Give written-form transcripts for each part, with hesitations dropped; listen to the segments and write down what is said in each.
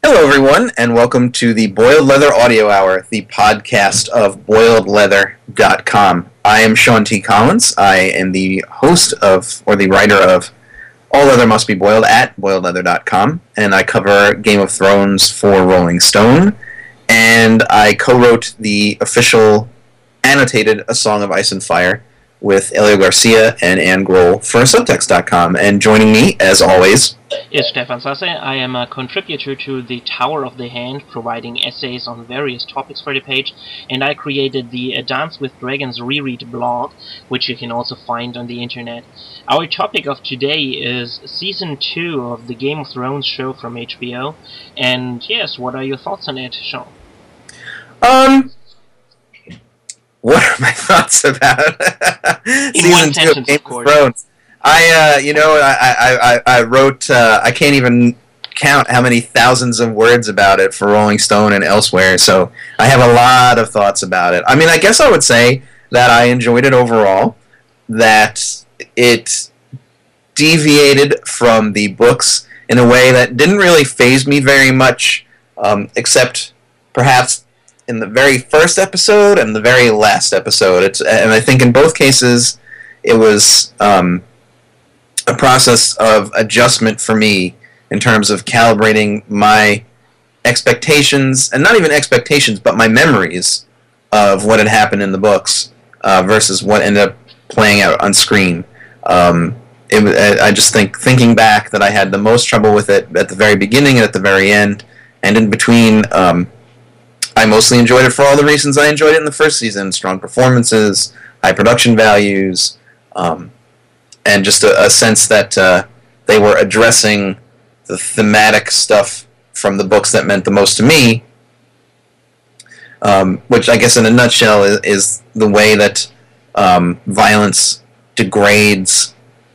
Hello, everyone, and welcome to the Boiled Leather Audio Hour, the podcast of BoiledLeather.com. I am Sean T. Collins. I am the host of, or the writer of, All Leather Must Be Boiled at BoiledLeather.com, and I cover Game of Thrones for Rolling Stone, and I co-wrote the official annotated A Song of Ice and Fire with Elio Garcia and Anne Grohl for Subtext.com. And joining me, as always, is Stefan Sasse. I am a contributor to the Tower of the Hand, providing essays on various topics for the page, and I created the Dance with Dragons Reread blog, which you can also find on the internet. Our topic of today is Season 2 of the Game of Thrones show from HBO, and yes, what are your thoughts on it, Sean? What are my thoughts about Season 2 of Game of Thrones? I wrote, I can't even count how many thousands of words about it for Rolling Stone and elsewhere, so I have a lot of thoughts about it. I mean, I guess I would say that I enjoyed it overall, that it deviated from the books in a way that didn't really faze me very much, except perhaps in the very first episode and the very last episode. And I think in both cases it was a process of adjustment for me in terms of calibrating my expectations, and not even expectations, but my memories of what had happened in the books versus what ended up playing out on screen. I just thinking back that I had the most trouble with it at the very beginning and at the very end, and in between. I mostly enjoyed it for all the reasons I enjoyed it in the first season: strong performances, high production values, and just a sense that they were addressing the thematic stuff from the books that meant the most to me, which I guess in a nutshell is the way that violence degrades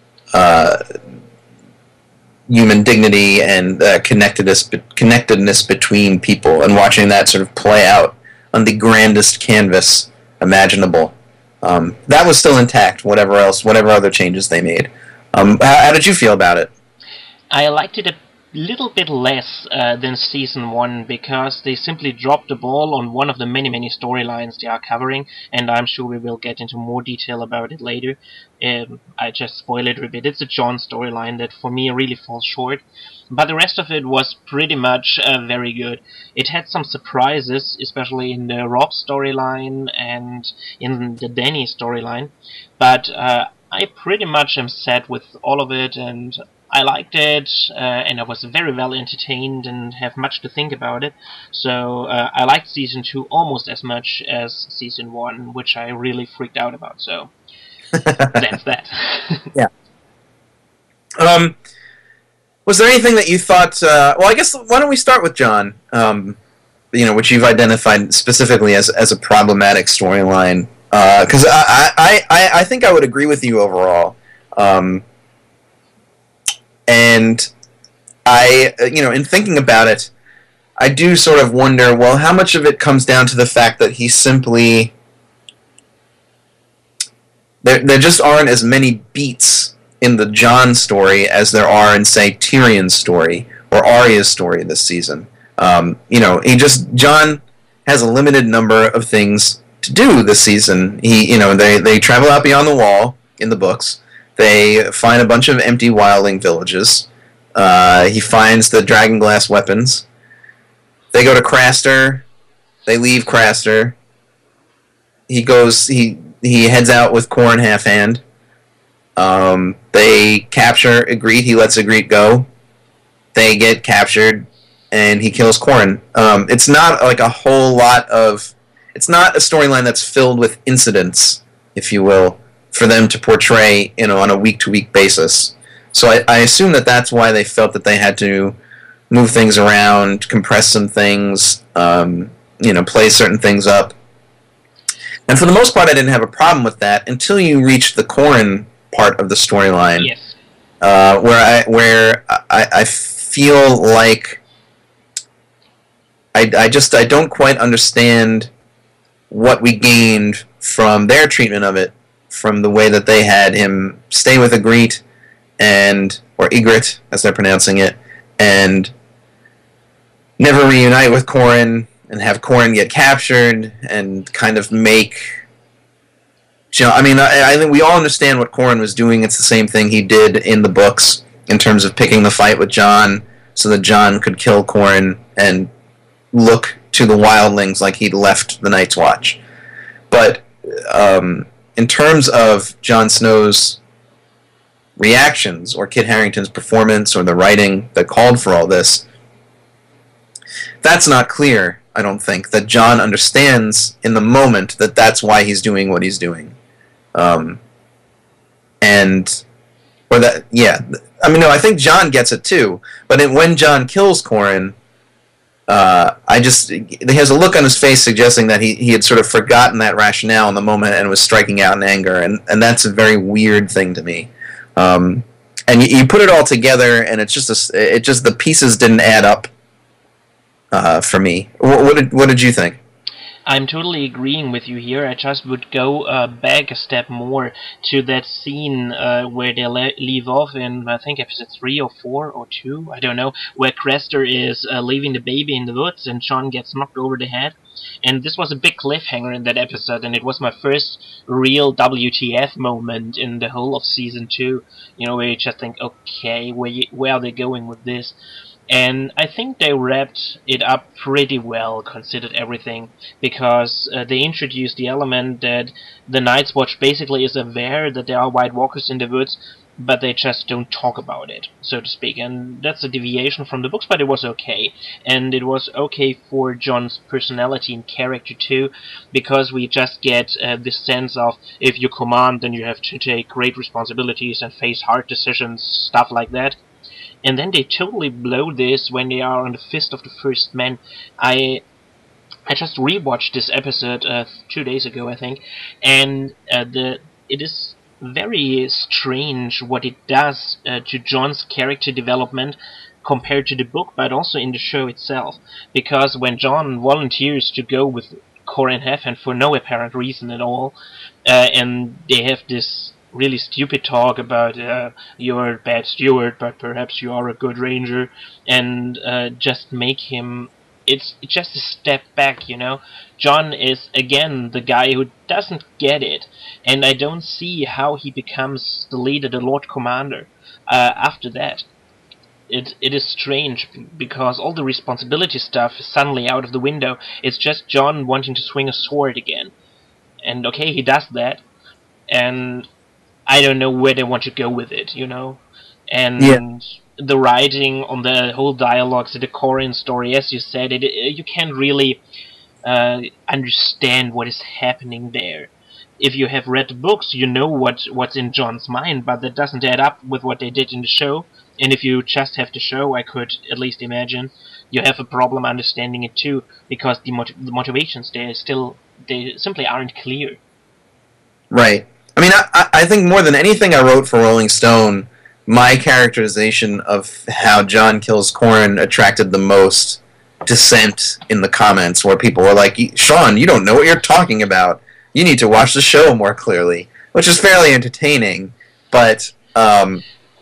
human dignity and connectedness between people, and watching that sort of play out on the grandest canvas imaginable. That was still intact, whatever other changes they made. How did you feel about it? I liked it a little bit less than Season 1, because they simply dropped the ball on one of the many storylines they are covering, and I'm sure we will get into more detail about it later. I just spoil it a bit. It's a Jon storyline that for me really falls short, but the rest of it was pretty much very good. It had some surprises, especially in the Robb storyline and in the Dany storyline, but I pretty much am set with all of it, and I liked it, and I was very well entertained and have much to think about it. So I liked Season 2 almost as much as Season 1, which I really freaked out about. So that's that. Yeah. Was there anything that you thought... well, I guess, why don't we start with Jon, which you've identified specifically as a problematic storyline. Because I think I would agree with you overall. And I, in thinking about it, I do sort of wonder, well, how much of it comes down to the fact that he simply... There just aren't as many beats in the Jon story as there are in, say, Tyrion's story or Arya's story this season. Jon has a limited number of things to do this season. They travel out beyond the wall in the books. They find a bunch of empty wildling villages. He finds the dragonglass weapons. They go to Craster. They leave Craster. He heads out with Qhorin Halfhand. They capture Ygritte. He lets Ygritte go. They get captured, and he kills Qhorin. It's not like a whole lot of... It's not a storyline that's filled with incidents, if you will, for them to portray, on a week-to-week basis. So I assume that that's why they felt that they had to move things around, compress some things, play certain things up. And for the most part, I didn't have a problem with that until you reached the Qhorin part of the storyline. Yes. Where I feel like I don't quite understand what we gained from their treatment of it, from the way that they had him stay with Ygritte, or Ygritte, as they're pronouncing it, and never reunite with Corran and have Corran get captured and kind of make Jon. I mean, I think we all understand what Corran was doing. It's the same thing he did in the books in terms of picking the fight with Jon so that Jon could kill Corran and look to the wildlings like he'd left the Night's Watch. But in terms of Jon Snow's reactions or Kit Harington's performance or the writing that called for all this, that's not clear, I don't think, that Jon understands in the moment that that's why he's doing what he's doing. I think Jon gets it too, but when Jon kills Corran, he has a look on his face suggesting that he had sort of forgotten that rationale in the moment and was striking out in anger, and that's a very weird thing to me. And you put it all together, and it's just the pieces didn't add up for me. What did you think? I'm totally agreeing with you here. I just would go back a step more to that scene where they leave off in, I think, episode 3 or 4 or 2, I don't know, where Craster is leaving the baby in the woods and Jon gets knocked over the head. And this was a big cliffhanger in that episode, and it was my first real WTF moment in the whole of season 2, where you just think, okay, where are they going with this? And I think they wrapped it up pretty well, considered everything, because they introduced the element that the Night's Watch basically is aware that there are White Walkers in the woods, but they just don't talk about it, so to speak. And that's a deviation from the books, but it was okay. And it was okay for Jon's personality and character too, because we just get this sense of, if you command, then you have to take great responsibilities and face hard decisions, stuff like that. And then they totally blow this when they are on the Fist of the First Man. I just rewatched this episode 2 days ago, I think, and it is very strange what it does to Jon's character development compared to the book, but also in the show itself. Because when Jon volunteers to go with Corran Halfhand for no apparent reason at all, and they have this really stupid talk about you're a bad steward, but perhaps you are a good ranger, and just make him... It's just a step back, Jon is, again, the guy who doesn't get it, and I don't see how he becomes the leader, the Lord Commander, after that. It is strange, because all the responsibility stuff is suddenly out of the window. It's just Jon wanting to swing a sword again. And okay, he does that, and I don't know where they want to go with it, And Yeah. the writing on the whole dialogues, the Corran story, as you said, you can't really understand what is happening there. If you have read the books, you know what's in Jon's mind, but that doesn't add up with what they did in the show. And if you just have the show, I could at least imagine you have a problem understanding it too, because the motivations they simply aren't clear. Right. I mean, I think more than anything I wrote for Rolling Stone, my characterization of how Jon kills Corran attracted the most dissent in the comments, where people were like, Sean, you don't know what you're talking about. You need to watch the show more clearly, which is fairly entertaining, but, I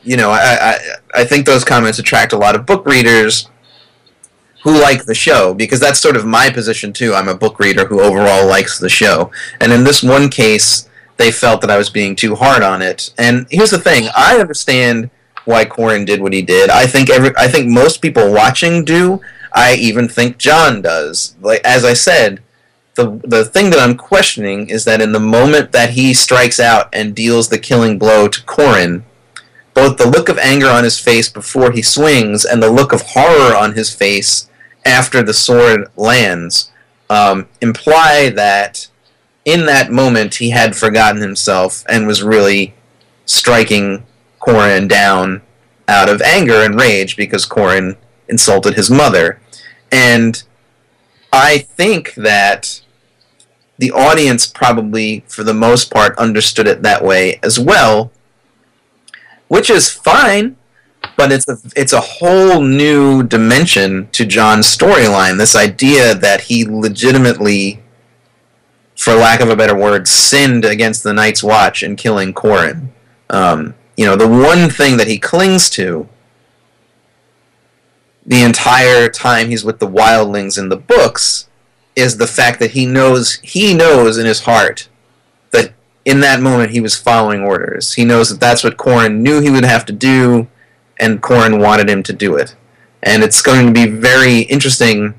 think those comments attract a lot of book readers who like the show, because that's sort of my position too. I'm a book reader who overall likes the show. And in this one case, they felt that I was being too hard on it. And here's the thing: I understand why Corran did what he did. I think most people watching do. I even think Jon does. Like, as I said, the thing that I'm questioning is that in the moment that he strikes out and deals the killing blow to Corran, both the look of anger on his face before he swings and the look of horror on his face after the sword lands imply that in that moment he had forgotten himself and was really striking Corran down out of anger and rage because Corran insulted his mother. And I think that the audience probably, for the most part, understood it that way as well, which is fine, but it's a whole new dimension to Jon's storyline, this idea that he legitimately, for lack of a better word, sinned against the Night's Watch in killing Corran. The one thing that he clings to the entire time he's with the wildlings in the books is the fact that he knows in his heart that in that moment he was following orders. He knows that that's what Corran knew he would have to do, and Corran wanted him to do it. And it's going to be very interesting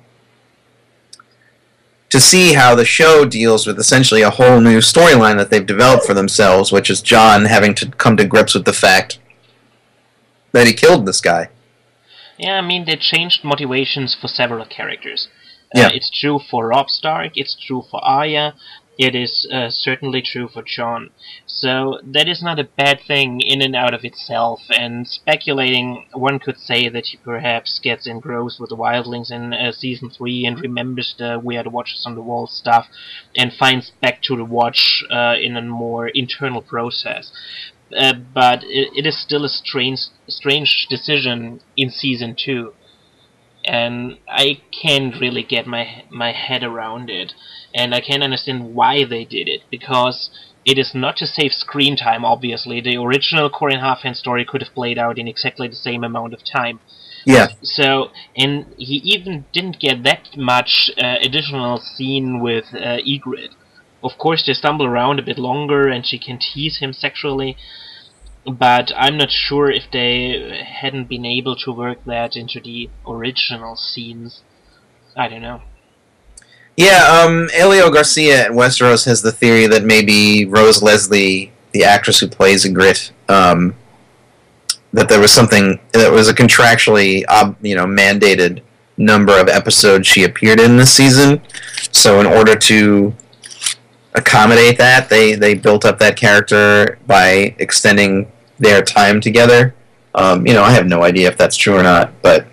to see how the show deals with essentially a whole new storyline that they've developed for themselves, which is Jon having to come to grips with the fact that he killed this guy. Yeah, I mean, they changed motivations for several characters. Yeah. It's true for Robb Stark, it's true for Arya, it is certainly true for Jon. So that is not a bad thing in and out of itself, and speculating, one could say that he perhaps gets engrossed with the wildlings in Season 3 and remembers the We Are the Watchers on the Wall stuff and finds back to the Watch in a more internal process. But it is still a strange decision in Season 2. And I can't really get my head around it. And I can't understand why they did it, because it is not to save screen time, obviously. The original Corran Halfhand story could have played out in exactly the same amount of time. Yeah. So, and he even didn't get that much additional scene with Ygritte. Of course, they stumble around a bit longer and she can tease him sexually, but I'm not sure if they hadn't been able to work that into the original scenes. I don't know. Yeah, Elio Garcia at Westeros has the theory that maybe Rose Leslie, the actress who plays Ygritte, that there was something that was a contractually, mandated number of episodes she appeared in this season. So in order to accommodate that, they built up that character by extending their time together. I have no idea if that's true or not, but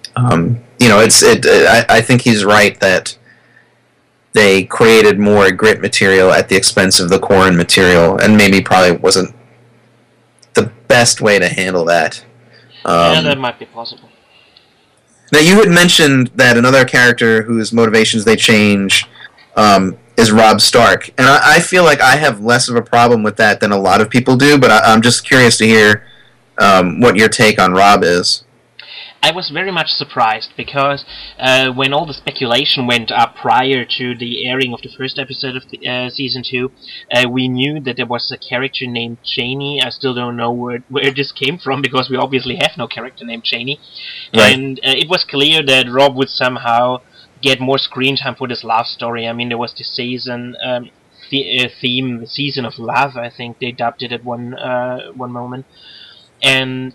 I think he's right that they created more Ygritte material at the expense of the Corran material, and maybe probably wasn't the best way to handle that. Yeah, that might be possible. Now, you had mentioned that another character whose motivations they change is Robb Stark, and I feel like I have less of a problem with that than a lot of people do, but I'm just curious to hear what your take on Robb is. I was very much surprised, because when all the speculation went up prior to the airing of the first episode of the, Season 2, we knew that there was a character named Chani. I still don't know where this came from, because we obviously have no character named Chani. Right. And it was clear that Robb would somehow get more screen time for this love story. I mean, there was the season theme, the Season of Love, I think they dubbed it at one moment. And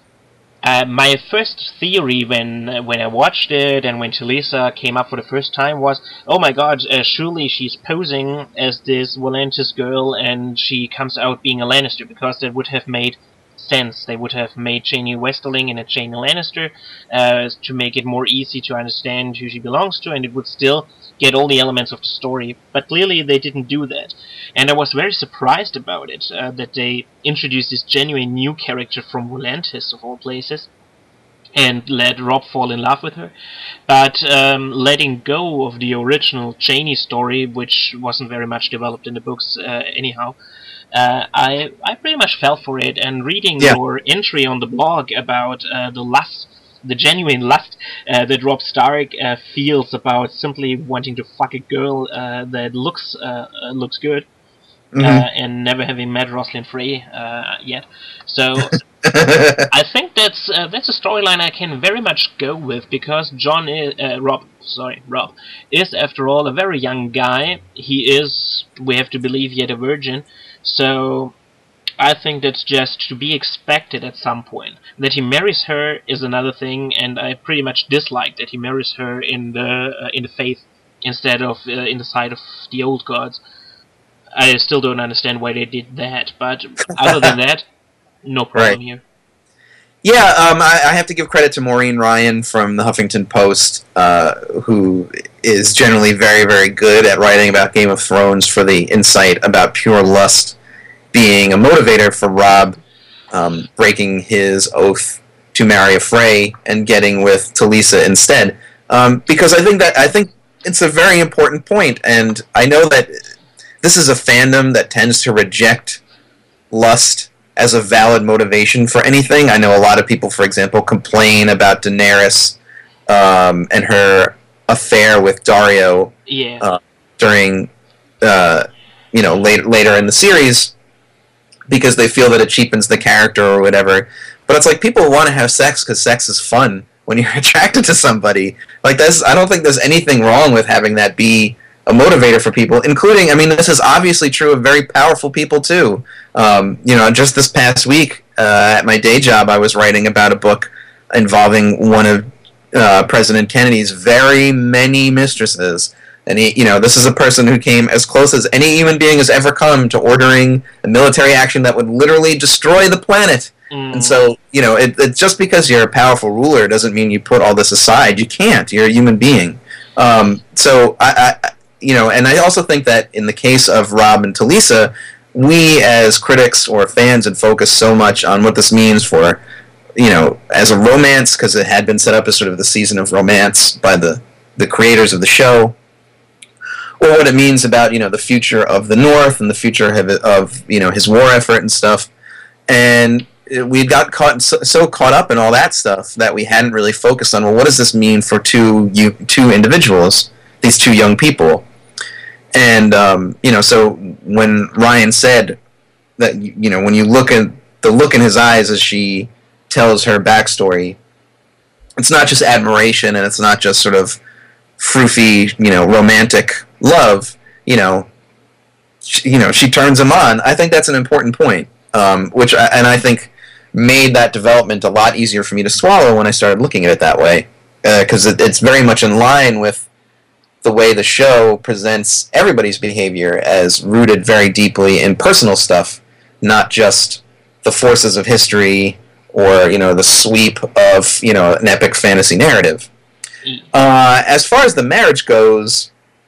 my first theory when I watched it and when Talisa came up for the first time was, oh my god, surely she's posing as this Volantis girl and she comes out being a Lannister, because that would have made sense. They would have made Jaime Westerling and a Jaime Lannister to make it more easy to understand who she belongs to, and it would still get all the elements of the story. But clearly they didn't do that. And I was very surprised about it, that they introduced this genuine new character from Volantis, of all places, and let Robb fall in love with her. But letting go of the original Chani story, which wasn't very much developed in the books anyhow, I pretty much fell for it. And reading your entry on the blog about the genuine lust that Robb Stark feels about simply wanting to fuck a girl that looks good, and never having met Rosalind Frey yet. So I think that's a storyline I can very much go with, because Robb is, after all, a very young guy. He is, we have to believe, yet a virgin. So I think that's just to be expected at some point. That he marries her is another thing, and I pretty much dislike that he marries her in the faith instead of in the side of the old gods. I still don't understand why they did that, but other than that, no problem here. Yeah, I have to give credit to Maureen Ryan from the Huffington Post, who is generally very, very good at writing about Game of Thrones, for the insight about pure lust being a motivator for Robb breaking his oath to marry a Frey and getting with Talisa instead. Because I think it's a very important point, and I know that this is a fandom that tends to reject lust as a valid motivation for anything. I know a lot of people, for example, complain about Daenerys and her affair with Dario during later in the series, because they feel that it cheapens the character or whatever. But it's like, people want to have sex because sex is fun when you're attracted to somebody. Like, I don't think there's anything wrong with having that be a motivator for people, including, I mean, this is obviously true of very powerful people too. Just this past week at my day job, I was writing about a book involving one of President Kennedy's very many mistresses. And this is a person who came as close as any human being has ever come to ordering a military action that would literally destroy the planet. And so, it's just because you're a powerful ruler doesn't mean you put all this aside. You can't. You're a human being. So and I also think that in the case of Rob and Talisa, we as critics or fans had focused so much on what this means for, as a romance, because it had been set up as sort of the season of romance by the creators of the show, or what it means about, the future of the North and the future of his war effort and stuff. And we got so caught up in all that stuff that we hadn't really focused on, well, what does this mean for two individuals, these two young people? And, so when Ryan said that, when you look at the look in his eyes as she tells her backstory, it's not just admiration and it's not just sort of froofy, romantic love, she turns him on. I think that's an important point, which I think made that development a lot easier for me to swallow when I started looking at it that way, because it's very much in line with the way the show presents everybody's behavior as rooted very deeply in personal stuff, not just the forces of history or, the sweep of, an epic fantasy narrative. As far as the marriage goes,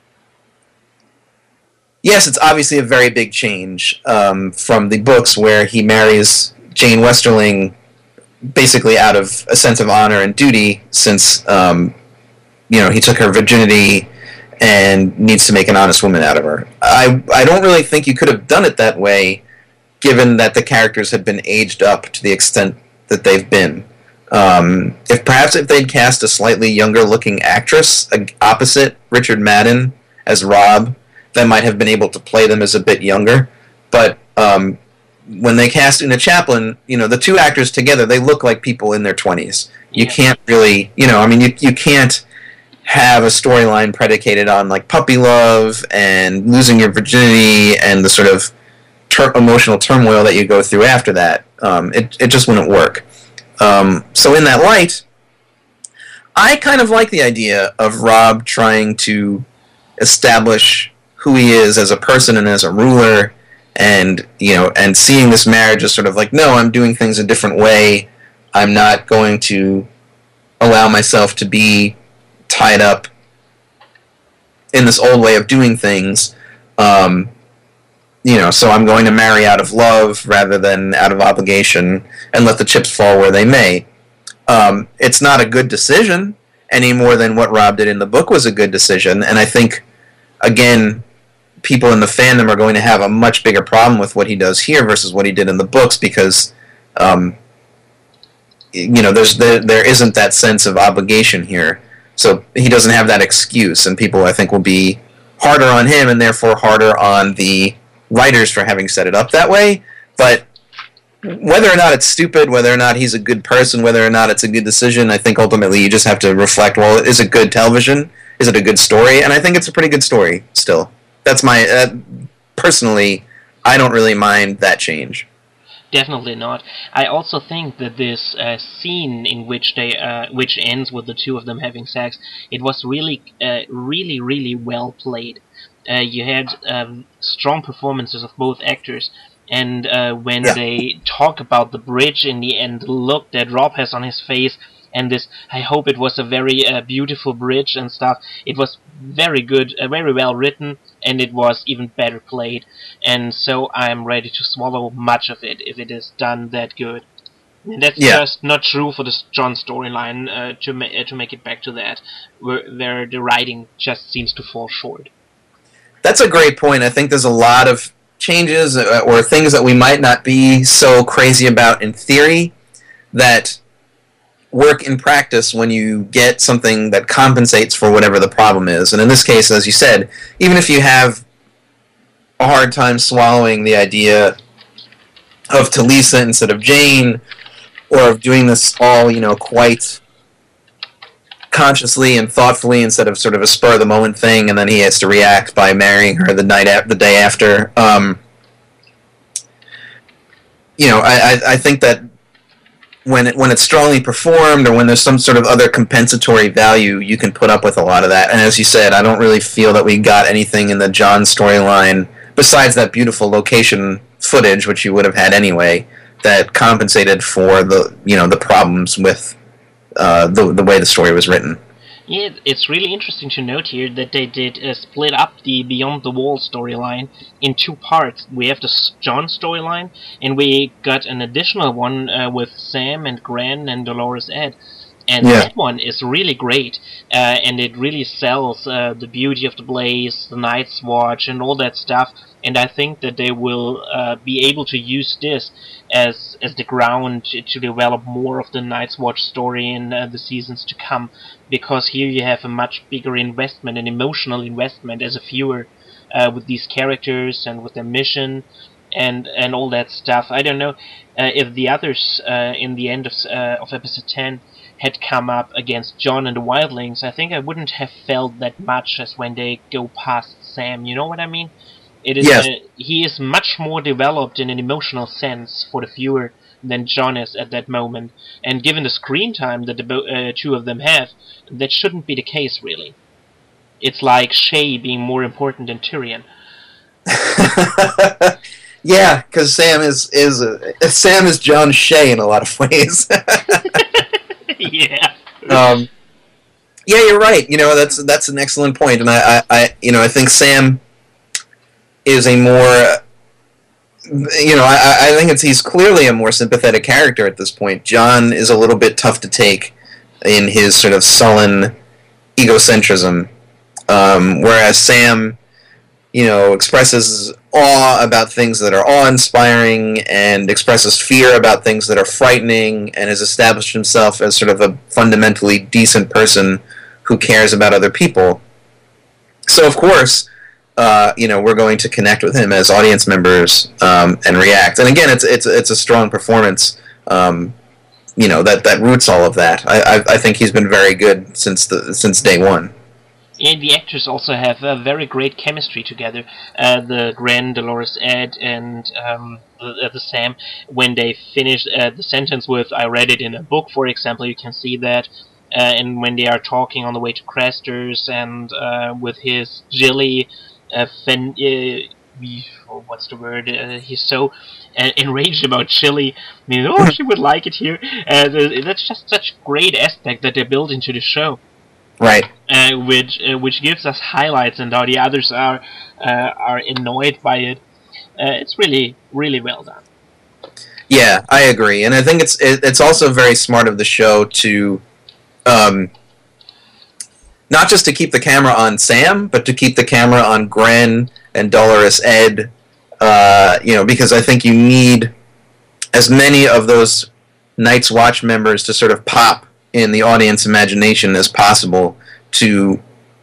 yes, it's obviously a very big change from the books, where he marries Jane Westerling basically out of a sense of honor and duty, since he took her virginity and needs to make an honest woman out of her. I don't really think you could have done it that way, given that the characters had been aged up to the extent that they've been. If they'd cast a slightly younger looking actress opposite Richard Madden as Rob, they might have been able to play them as a bit younger. But when they cast Una Chaplin, the two actors together, they look like people in their 20s. You can't really, you can't have a storyline predicated on like puppy love and losing your virginity and the sort of emotional turmoil that you go through after that. It just wouldn't work. So in that light, I kind of like the idea of Rob trying to establish who he is as a person and as a ruler, and and seeing this marriage as sort of like, no, I'm doing things a different way. I'm not going to allow myself to be tied up in this old way of doing things. So I'm going to marry out of love rather than out of obligation, and let the chips fall where they may. It's not a good decision any more than what Rob did in the book was a good decision, and I think, again, people in the fandom are going to have a much bigger problem with what he does here versus what he did in the books, because there isn't that sense of obligation here, so he doesn't have that excuse, and people, I think, will be harder on him and therefore harder on the writers for having set it up that way. But whether or not it's stupid, whether or not he's a good person, whether or not it's a good decision, I think ultimately you just have to reflect, well, is it good television? Is it a good story? And I think it's a pretty good story still. That's my... personally, I don't really mind that change. Definitely not. I also think that this scene in which which ends with the two of them having sex, it was really, really well played. You had strong performances of both actors, and when they talk about the bridge in the end, the look that Rob has on his face, and this, I hope it was a very beautiful bridge and stuff, it was very good, very well written, and it was even better played, and so I'm ready to swallow much of it if it is done that good. And that's just not true for the Jon storyline, to make it back to that, where the writing just seems to fall short. That's a great point. I think there's a lot of changes or things that we might not be so crazy about in theory that work in practice when you get something that compensates for whatever the problem is. And in this case, as you said, even if you have a hard time swallowing the idea of Talisa instead of Jane, or of doing this all, quite consciously and thoughtfully instead of sort of a spur-of-the-moment thing, and then he has to react by marrying her the day after. I think that when it's strongly performed, or when there's some sort of other compensatory value, you can put up with a lot of that. And as you said, I don't really feel that we got anything in the John storyline besides that beautiful location footage, which you would have had anyway, that compensated for the problems with the way the story was written. Yeah, it's really interesting to note here that they did split up the Beyond the Wall storyline in two parts. We have the John storyline, and we got an additional one with Sam and Gran and Dolores Ed. And that one is really great, and it really sells the beauty of the Blaze, the Night's Watch, and all that stuff. And I think that they will be able to use this as the ground to develop more of the Night's Watch story in the seasons to come, because here you have a much bigger investment, an emotional investment as a viewer with these characters and with their mission and all that stuff. I don't know if the others in the end of episode 10 had come up against John and the Wildlings. I think I wouldn't have felt that much as when they go past Sam. You know what I mean? It is he is much more developed in an emotional sense for the viewer than John is at that moment. And given the screen time that the two of them have, that shouldn't be the case, really. It's like Shay being more important than Tyrion. Yeah, because Sam is John Shay in a lot of ways. Yeah. Yeah, you're right. That's an excellent point, and I think Sam is a more, I think he's clearly a more sympathetic character at this point. John is a little bit tough to take in his sort of sullen egocentrism, whereas Sam, expresses awe about things that are awe-inspiring and expresses fear about things that are frightening, and has established himself as sort of a fundamentally decent person who cares about other people. So, of course, we're going to connect with him as audience members and react. And again, it's a strong performance, that roots all of that. I think he's been very good since day one. And the actors also have a very great chemistry together. The Gran, Dolores Ed, and the Sam, when they finish the sentence with "I read it in a book," for example, you can see that. And when they are talking on the way to Craster's, and with his Jilly, what's the word? He's so enraged about Chili. She would like it here. That's just such a great aspect that they built into the show. Right. Which gives us highlights, and how the others are annoyed by it. It's really, really well done. Yeah, I agree, and I think it's also very smart of the show to, not just to keep the camera on Sam, but to keep the camera on Gren and Dolores Ed. Because I think you need as many of those Night's Watch members to sort of pop in the audience imagination as possible to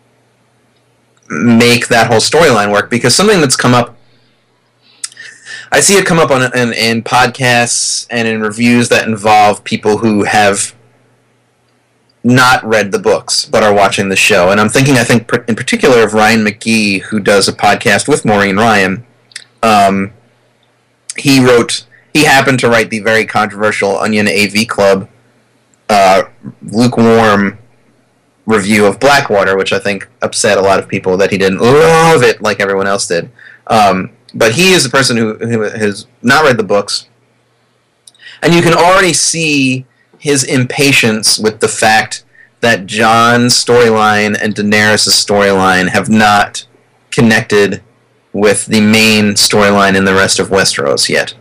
make that whole storyline work. Because something that's come up, I see it come up in podcasts and in reviews that involve people who have not read the books but are watching the show. And I think in particular of Ryan McGee, who does a podcast with Maureen Ryan. He happened to write the very controversial Onion AV Club lukewarm review of Blackwater, which I think upset a lot of people that he didn't love it like everyone else did. But he is a person who has not read the books, and you can already see his impatience with the fact that Jon's storyline and Daenerys' storyline have not connected with the main storyline in the rest of Westeros yet.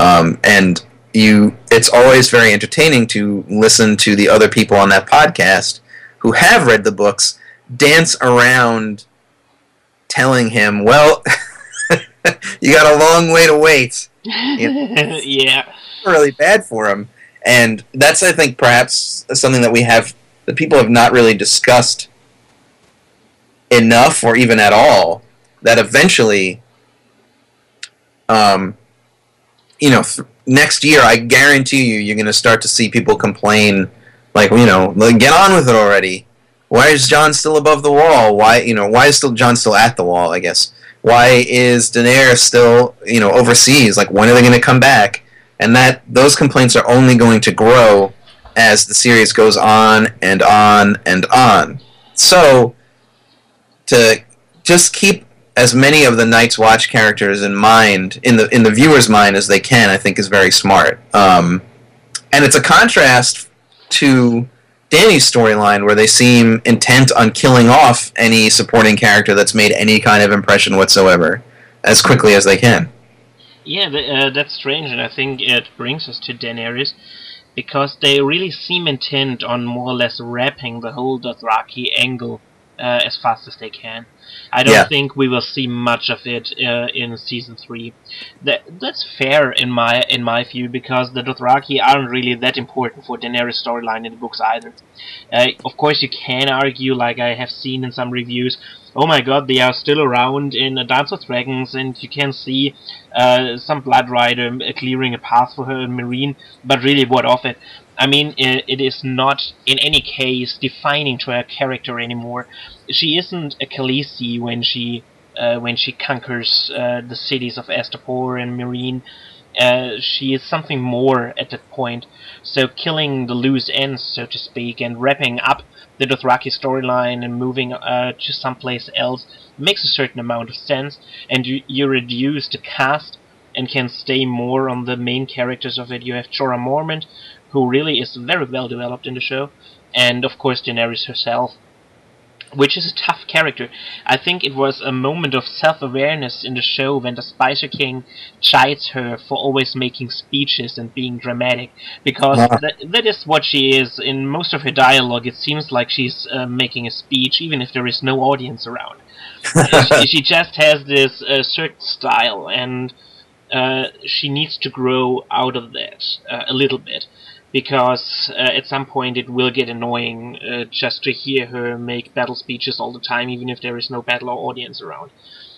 It's always very entertaining to listen to the other people on that podcast who have read the books dance around telling him, well, you got a long way to wait. Yeah. Really bad for him. And that's, I think, perhaps something that people have not really discussed enough or even at all, that eventually, next year, I guarantee you're going to start to see people complain, like, get on with it already. Why is Jon still above the wall? Why is Jon still at the wall, I guess? Why is Daenerys still, overseas? Like, when are they going to come back? And those complaints are only going to grow as the series goes on and on and on. So, to just keep as many of the Night's Watch characters in mind, in the viewer's mind as they can, I think is very smart. And it's a contrast to Dany's storyline, where they seem intent on killing off any supporting character that's made any kind of impression whatsoever as quickly as they can. Yeah, that's strange, and I think it brings us to Daenerys, because they really seem intent on more or less wrapping the whole Dothraki angle as fast as they can. I don't think we will see much of it in season 3. That's fair in my view, because the Dothraki aren't really that important for Daenerys' storyline in the books either. Of course, you can argue, like I have seen in some reviews, oh my god, they are still around in A Dance with Dragons, and you can see some Blood Rider clearing a path for her in Meereen, but really, what of it? I mean, it is not, in any case, defining to her character anymore. She isn't a Khaleesi when she conquers the cities of Astapor and Meereen. She is something more at that point. So killing the loose ends, so to speak, and wrapping up the Dothraki storyline and moving to someplace else makes a certain amount of sense, and you reduce the cast and can stay more on the main characters of it. You have Jorah Mormont, who really is very well developed in the show, and of course Daenerys herself, which is a tough character. I think it was a moment of self-awareness in the show when the Spicer King chides her for always making speeches and being dramatic, because that is what she is. In most of her dialogue, it seems like she's making a speech, even if there is no audience around. She just has this certain style, and she needs to grow out of that a little bit, because at some point it will get annoying just to hear her make battle speeches all the time, even if there is no battle or audience around.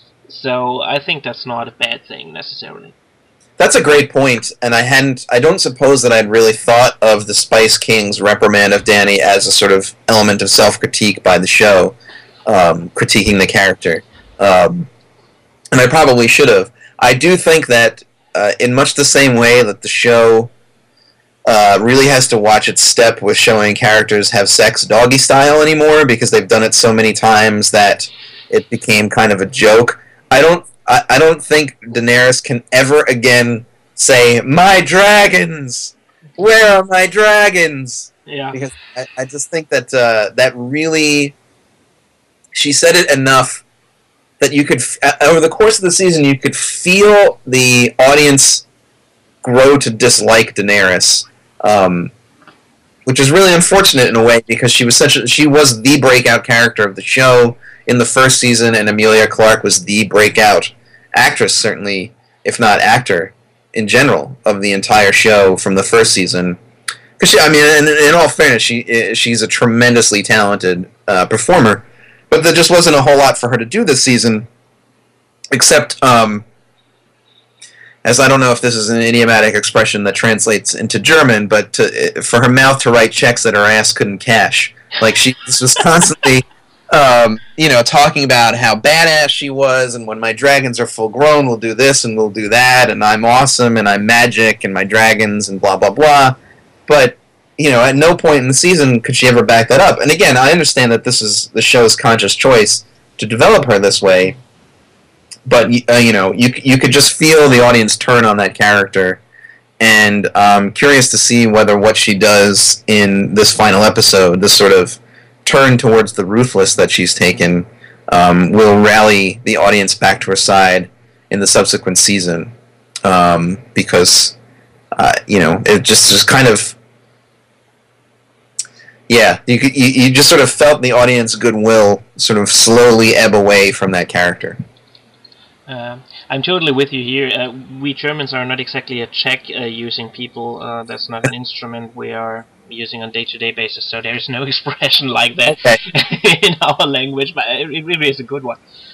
So I think that's not a bad thing necessarily. That's a great point, and I don't suppose that I'd really thought of the Spice King's reprimand of Dany as a sort of element of self-critique by the show, critiquing the character. And I probably should have. I do think that in much the same way that the show really has to watch its step with showing characters have sex doggy style anymore, because they've done it so many times that it became kind of a joke. I don't think Daenerys can ever again say, "My dragons! Where are my dragons?" Yeah. Because I just think that that really, she said it enough that you could, over the course of the season, you could feel the audience grow to dislike Daenerys, which is really unfortunate in a way, because she was the breakout character of the show in the first season, and Emilia Clarke was the breakout actress, certainly, if not actor, in general, of the entire show from the first season. Because in all fairness, she's a tremendously talented performer. But there just wasn't a whole lot for her to do this season, except, as I don't know if this is an idiomatic expression that translates into German, but for her mouth to write checks that her ass couldn't cash. Like, she was constantly, talking about how badass she was, and when my dragons are full grown, we'll do this and we'll do that, and I'm awesome, and I'm magic, and my dragons, and blah, blah, blah. But at no point in the season could she ever back that up. And again, I understand that this is the show's conscious choice to develop her this way, but you could just feel the audience turn on that character, and I'm curious to see whether what she does in this final episode, this sort of turn towards the ruthless that she's taken, will rally the audience back to her side in the subsequent season, because it just kind of. Yeah, you just sort of felt the audience goodwill sort of slowly ebb away from that character. I'm totally with you here. We Germans are not exactly a Czech-using people. That's not an instrument we are using on day-to-day basis, so there is no expression like that Okay. in our language, but it really is a good one.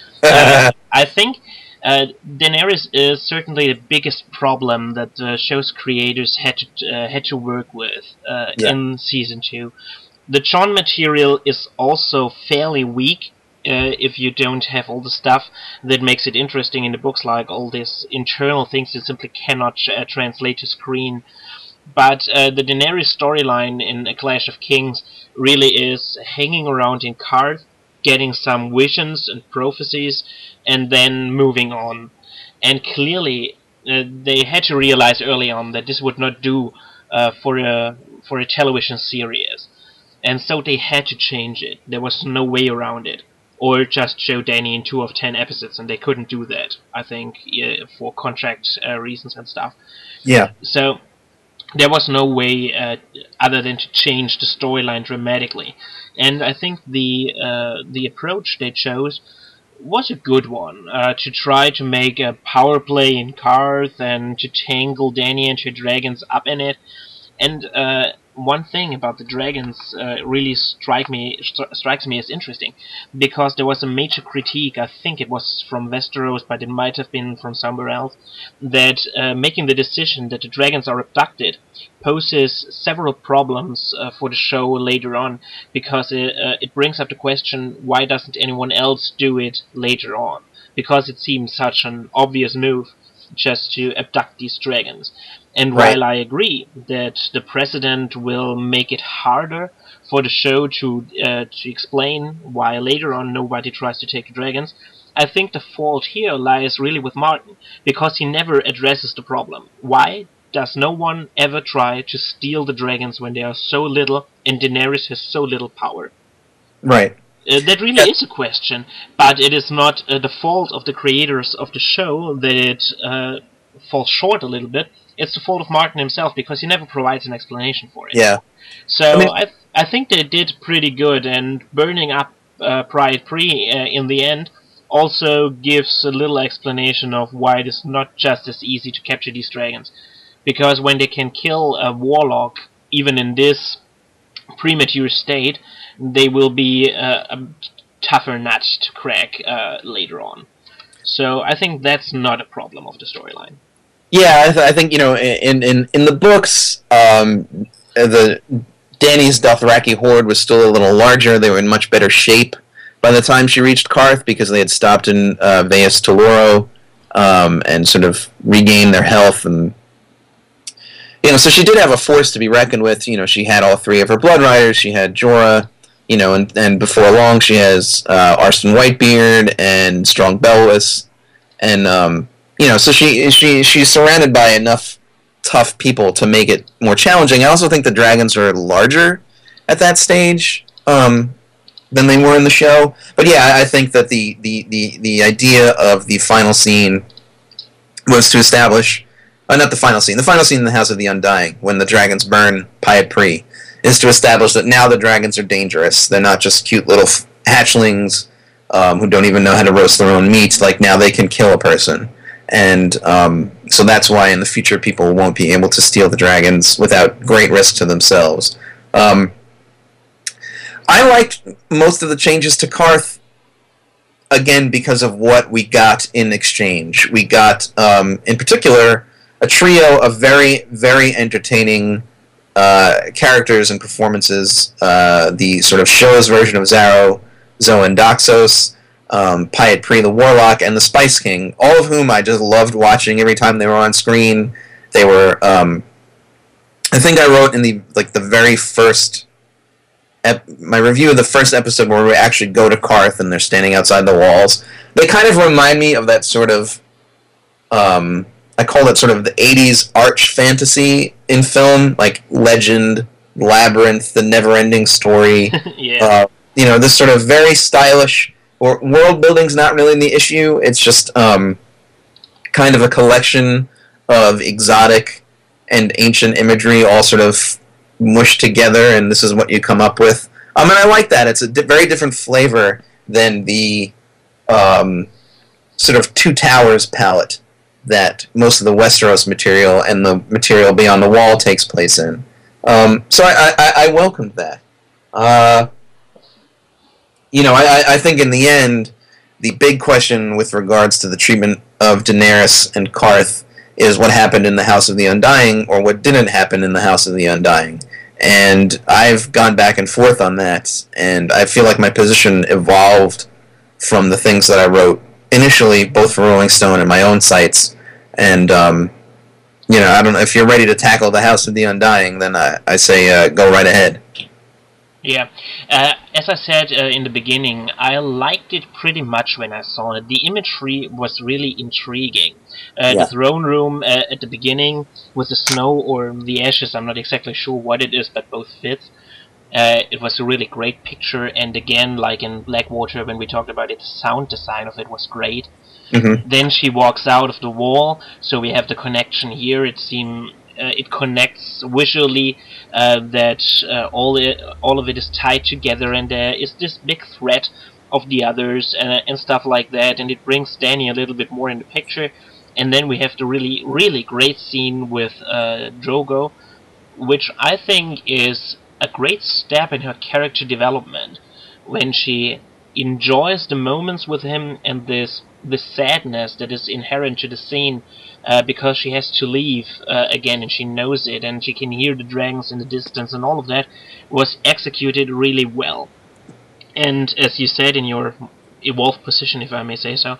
I think Daenerys is certainly the biggest problem that the show's creators had to work with in season 2. The Jon material is also fairly weak. If you don't have all the stuff that makes it interesting in the books, like all these internal things that simply cannot translate to screen. But the Daenerys storyline in A Clash of Kings really is hanging around in Qarth, getting some visions and prophecies, and then moving on. And clearly, they had to realize early on that this would not do for a television series. And so they had to change it. There was no way around it. Or just show Dany in 2 of 10 episodes, and they couldn't do that, I think, for contract reasons and stuff. Yeah. So there was no way other than to change the storyline dramatically. And I think the approach they chose was a good one, to try to make a power play in Qarth and to tangle Dany and her dragons up in it. And one thing about the dragons really strikes me as interesting, because there was a major critique, I think it was from Westeros, but it might have been from somewhere else, that making the decision that the dragons are abducted poses several problems for the show later on, because it brings up the question, why doesn't anyone else do it later on? Because it seems such an obvious move just to abduct these dragons. And while I agree that the precedent will make it harder for the show to explain why later on nobody tries to take the dragons, I think the fault here lies really with Martin, because he never addresses the problem. Why does no one ever try to steal the dragons when they are so little and Daenerys has so little power? Right. That really is a question, but it is not the fault of the creators of the show that it falls short a little bit. It's the fault of Martin himself, because he never provides an explanation for it. Yeah. So I think they did pretty good, and burning up Pride Pre in the end also gives a little explanation of why it is not just as easy to capture these dragons. Because when they can kill a warlock, even in this premature state, they will be a tougher nut to crack later on. So I think that's not a problem of the storyline. Yeah, I think, you know, in the books, the Dany's Dothraki horde was still a little larger. They were in much better shape by the time she reached Qarth, because they had stopped in Vaes Toloro and sort of regained their health. And, you know, so she did have a force to be reckoned with. You know, she had all 3 of her Blood Riders. She had Jorah, you know, and before long she has Arstan Whitebeard and Strong Belwys, and you know, so she's surrounded by enough tough people to make it more challenging. I also think the dragons are larger at that stage than they were in the show. But yeah, I think that the idea of the final scene was to establish, not the final scene in the House of the Undying, when the dragons burn Pyat Pri, is to establish that now the dragons are dangerous. They're not just cute little hatchlings who don't even know how to roast their own meat. Like, now they can kill a person. And so that's why in the future people won't be able to steal the dragons without great risk to themselves. I liked most of the changes to Qarth, again, because of what we got in exchange. We got, in particular, a trio of very, very entertaining characters and performances. The sort of show's version of Xaro, Zoe Doxos, Pyat Pri the Warlock, and the Spice King, all of whom I just loved watching every time they were on screen. They were, I think I wrote in the very first, my review of the first episode where we actually go to Qarth and they're standing outside the walls. They kind of remind me of that sort of, I call it sort of the 80s arch fantasy in film, like Legend, Labyrinth, The Never-Ending Story. Yeah. You know, this sort of very stylish, or world building's not really the issue. It's just kind of a collection of exotic and ancient imagery all sort of mushed together, and this is what you come up with. And I like that. It's a very different flavor than the sort of Two Towers palette that most of the Westeros material and the material Beyond the Wall takes place in. So I welcomed that. I think in the end, the big question with regards to the treatment of Daenerys and Qarth is what happened in the House of the Undying, or what didn't happen in the House of the Undying. And I've gone back and forth on that, and I feel like my position evolved from the things that I wrote initially, both for Rolling Stone and my own sites. And, I don't know, if you're ready to tackle the House of the Undying, then I say go right ahead. Yeah, as I said in the beginning, I liked it pretty much when I saw it. The imagery was really intriguing. The throne room at the beginning with the snow or the ashes, I'm not exactly sure what it is, but both fits. It was a really great picture, and again, like in Blackwater when we talked about it, the sound design of it was great. Mm-hmm. Then she walks out of the wall, so we have the connection here. It connects visually that all of it is tied together, and there is this big threat of the others and stuff like that, and it brings Dany a little bit more in the picture. And then we have the really, really great scene with Drogo, which I think is a great step in her character development, when she enjoys the moments with him and this sadness that is inherent to the scene, because she has to leave again, and she knows it, and she can hear the dragons in the distance, and all of that was executed really well. And as you said in your evolved position, if I may say so,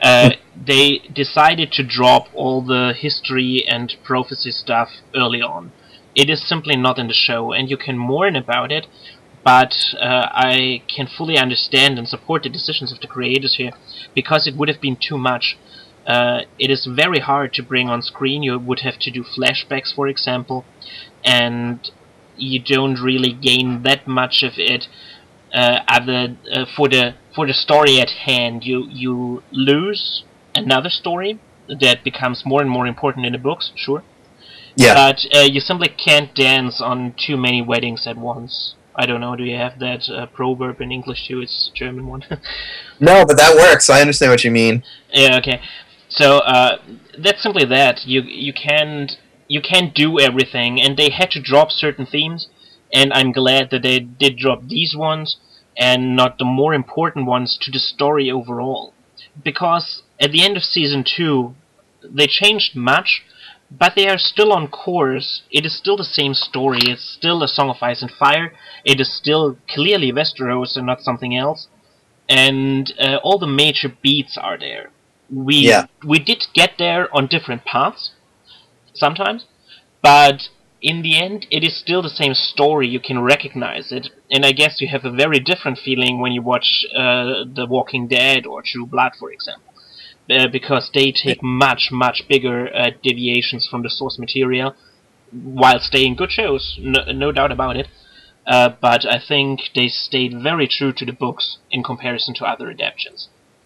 they decided to drop all the history and prophecy stuff early on. It is simply not in the show, and you can mourn about it, but I can fully understand and support the decisions of the creators here, because it would have been too much. It is very hard to bring on screen. You would have to do flashbacks, for example, and you don't really gain that much of it. For the story at hand, you lose another story that becomes more and more important in the books, sure. Yeah. But you simply can't dance on too many weddings at once. I don't know, do you have that proverb in English too? It's a German one. No, but that works. I understand what you mean. Yeah, okay. So, that's simply that. You can't do everything, and they had to drop certain themes, and I'm glad that they did drop these ones, and not the more important ones to the story overall. Because at the end of Season 2, they changed much, but they are still on course. It is still the same story. It's still A Song of Ice and Fire. It is still clearly Westeros and not something else. And all the major beats are there. We did get there on different paths, sometimes, but in the end, it is still the same story. You can recognize it, and I guess you have a very different feeling when you watch The Walking Dead or True Blood, for example, because they take much, much bigger deviations from the source material, while staying good shows, no doubt about it. But I think they stayed very true to the books in comparison to other adaptations.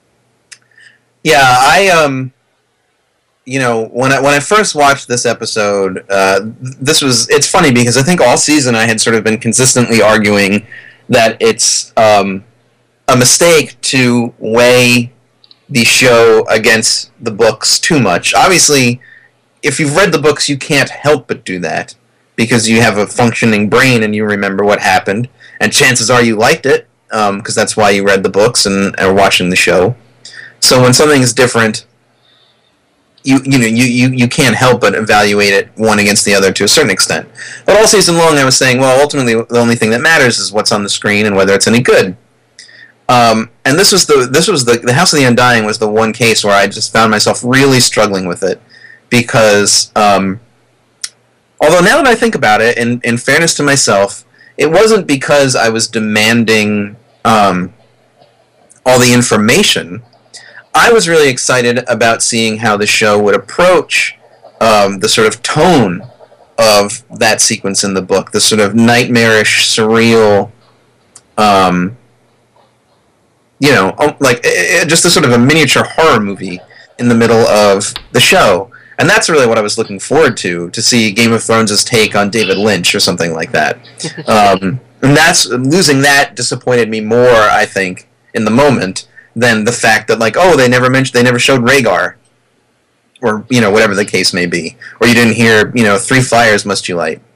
Yeah, when I first watched this episode, it's funny because I think all season I had sort of been consistently arguing that it's a mistake to weigh the show against the books too much. Obviously, if you've read the books, you can't help but do that, because you have a functioning brain and you remember what happened, and chances are you liked it, because that's why you read the books and are watching the show. So when something is different, you can't help but evaluate it one against the other to a certain extent. But all season long, I was saying, well, ultimately the only thing that matters is what's on the screen and whether it's any good. And this was the House of the Undying was the one case where I just found myself really struggling with it, because although now that I think about it, in fairness to myself, it wasn't because I was demanding all the information. I was really excited about seeing how the show would approach the sort of tone of that sequence in the book, the sort of nightmarish, surreal, just a sort of a miniature horror movie in the middle of the show. And that's really what I was looking forward to see Game of Thrones' take on David Lynch or something like that. And losing that disappointed me more, I think, in the moment, than the fact that, like, oh, they never showed Rhaegar, or, you know, whatever the case may be, or you didn't hear, you know, 3 fires must you light.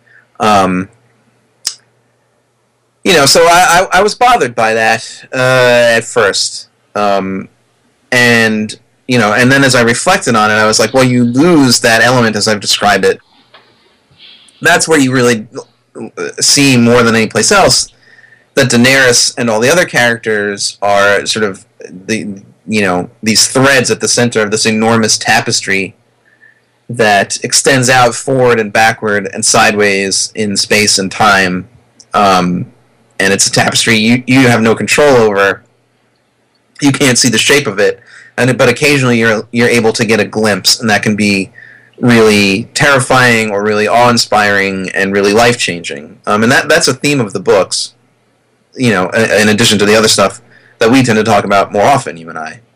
You know, so I was bothered by that at first, and you know, and then as I reflected on it, I was like, well, you lose that element as I've described it. That's where you really see more than any place else that Daenerys and all the other characters are sort of these threads at the center of this enormous tapestry that extends out forward and backward and sideways in space and time, and it's a tapestry you have no control over. You can't see the shape of it, but occasionally you're able to get a glimpse, and that can be really terrifying or really awe-inspiring and really life-changing. And that's a theme of the books, you know, in addition to the other stuff that we tend to talk about more often, you and I.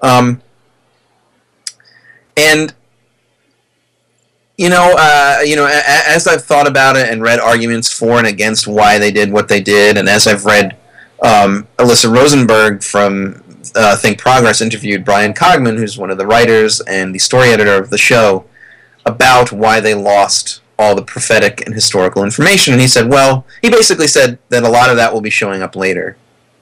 And as I've thought about it and read arguments for and against why they did what they did, and as I've read Alyssa Rosenberg from Think Progress interviewed Brian Cogman, who's one of the writers and the story editor of the show, about why they lost all the prophetic and historical information, and he said, well, he basically said that a lot of that will be showing up later,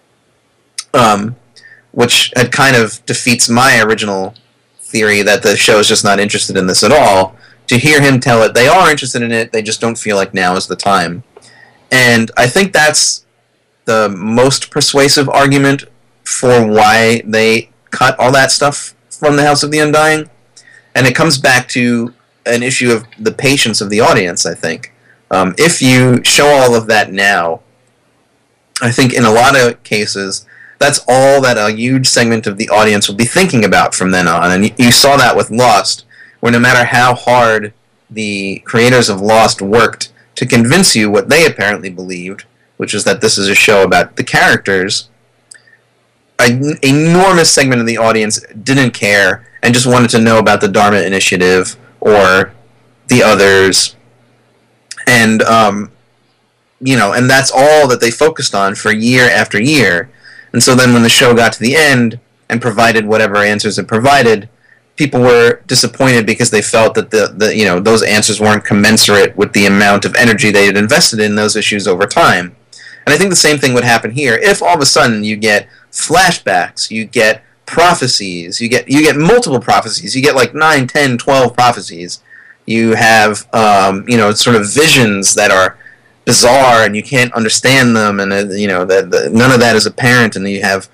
which had kind of defeats my original theory that the show is just not interested in this at all. To hear him tell it, they are interested in it, they just don't feel like now is the time. And I think that's the most persuasive argument for why they cut all that stuff from the House of the Undying. And it comes back to an issue of the patience of the audience, I think. If you show all of that now, I think in a lot of cases, that's all that a huge segment of the audience will be thinking about from then on. And you saw that with Lost, where no matter how hard the creators of Lost worked to convince you what they apparently believed, which is that this is a show about the characters, an enormous segment of the audience didn't care and just wanted to know about the Dharma Initiative or the others, and and that's all that they focused on for year after year. And so then when the show got to the end and provided whatever answers it provided, people were disappointed because they felt that those answers weren't commensurate with the amount of energy they had invested in those issues over time. And I think the same thing would happen here if all of a sudden you get flashbacks, you get prophecies, you get multiple prophecies, you get like 9, 10, 12 prophecies. You have sort of visions that are bizarre and you can't understand them, and none of that is apparent, and you have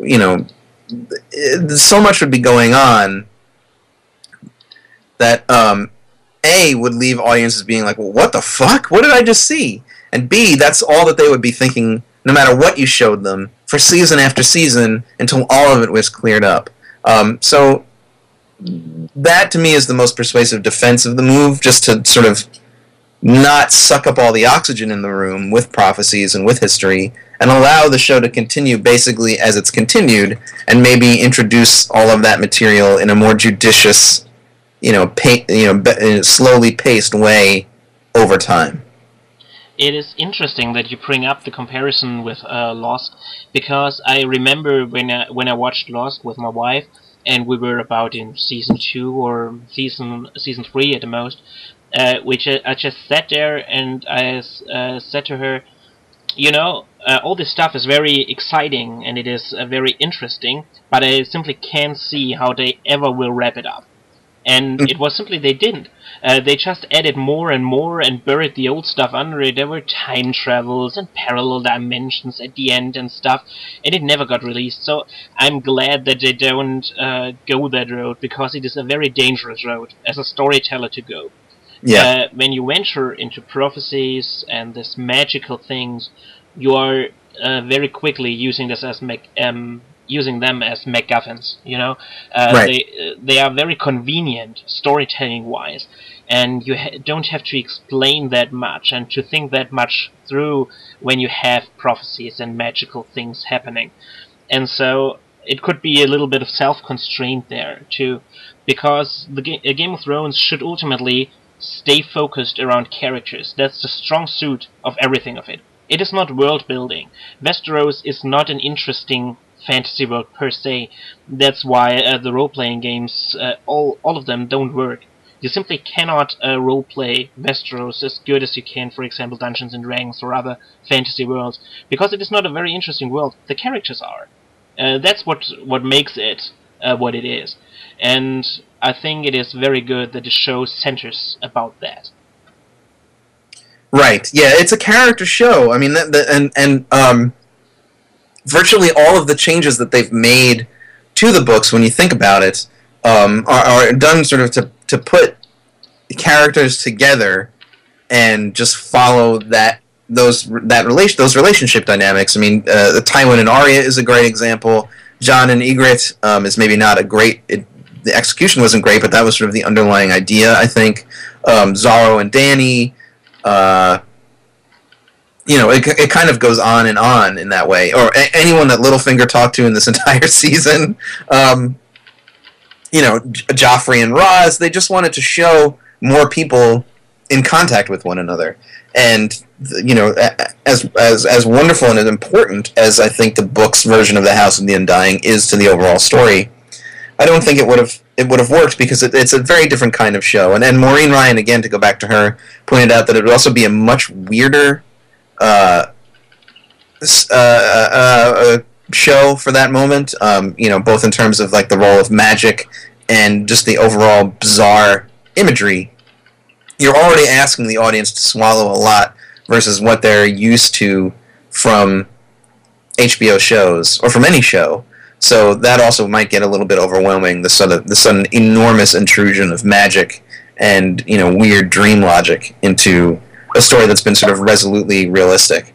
so much would be going on that A, would leave audiences being like, well, what the fuck? What did I just see? And B, that's all that they would be thinking no matter what you showed them for season after season until all of it was cleared up. So that to me is the most persuasive defense of the move, just to sort of not suck up all the oxygen in the room with prophecies and with history, and allow the show to continue basically as it's continued, and maybe introduce all of that material in a more judicious, slowly paced way over time. It is interesting that you bring up the comparison with Lost, because I remember when I watched Lost with my wife, and we were about in season 2 or season 3 at the most, which I just sat there and I said to her, all this stuff is very exciting and it is very interesting, but I simply can't see how they ever will wrap it up. And it was simply they didn't. They just added more and more and buried the old stuff under it. There were time travels and parallel dimensions at the end and stuff, and it never got released. So I'm glad that they don't go that road, because it is a very dangerous road as a storyteller to go. Yeah. When you venture into prophecies and this magical things, you are very quickly using this as using them as MacGuffins, Right. They are very convenient storytelling-wise, and you don't have to explain that much and to think that much through when you have prophecies and magical things happening. And so it could be a little bit of self-constraint there, too, because a Game of Thrones should ultimately stay focused around characters. That's the strong suit of everything of it. It is not world building. Westeros is not an interesting fantasy world per se. That's why the role-playing games, all of them don't work. You simply cannot role-play Westeros as good as you can, for example, Dungeons and Dragons or other fantasy worlds, because it is not a very interesting world. The characters are. That's what makes it what it is. And I think it is very good that the show centers about that. Right. Yeah, it's a character show. I mean, virtually all of the changes that they've made to the books, when you think about it, are done sort of to put characters together and just follow those relationship dynamics. I mean, the Tywin and Arya is a great example. Jon and Ygritte is maybe not a great. The execution wasn't great, but that was sort of the underlying idea, I think. Zorro and Dany. It kind of goes on in that way. Or anyone that Littlefinger talked to in this entire season. Joffrey and Ros, they just wanted to show more people in contact with one another. And, as wonderful and as important as I think the book's version of the House of the Undying is to the overall story, I don't think it would have worked, because it's a very different kind of show. And Maureen Ryan, again, to go back to her, pointed out that it would also be a much weirder show for that moment, both in terms of like the role of magic and just the overall bizarre imagery. You're already asking the audience to swallow a lot versus what they're used to from HBO shows or from any show. So that also might get a little bit overwhelming, the sudden enormous intrusion of magic and weird dream logic into a story that's been sort of resolutely realistic.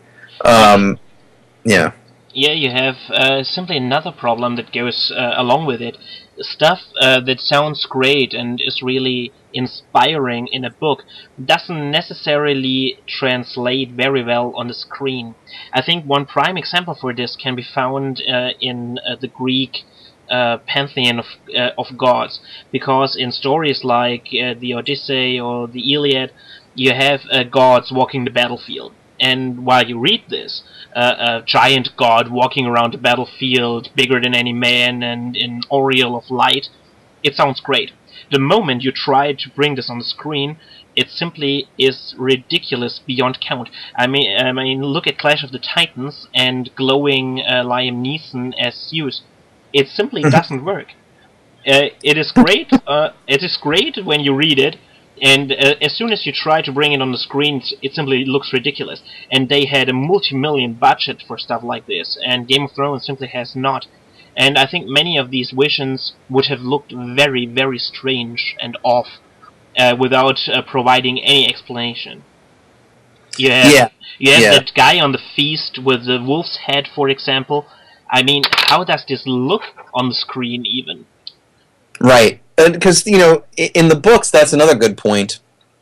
Yeah, you have simply another problem that goes along with it. Stuff that sounds great and is really inspiring in a book doesn't necessarily translate very well on the screen. I think one prime example for this can be found in the Greek pantheon of gods, because in stories like the Odyssey or the Iliad, you have gods walking the battlefield. And while you read this, a giant god walking around the battlefield, bigger than any man and in aureole of light, it sounds great. The moment you try to bring this on the screen, it simply is ridiculous beyond count. I mean, look at Clash of the Titans and glowing Liam Neeson as Zeus. It simply doesn't work. It is great. It is great when you read it. And as soon as you try to bring it on the screen, it simply looks ridiculous. And they had a multi-million budget for stuff like this, and Game of Thrones simply has not. And I think many of these visions would have looked very, very strange and off without providing any explanation. You have that guy on the feast with the wolf's head, for example. I mean, how does this look on the screen even? Right. Because, in the books, that's another good point.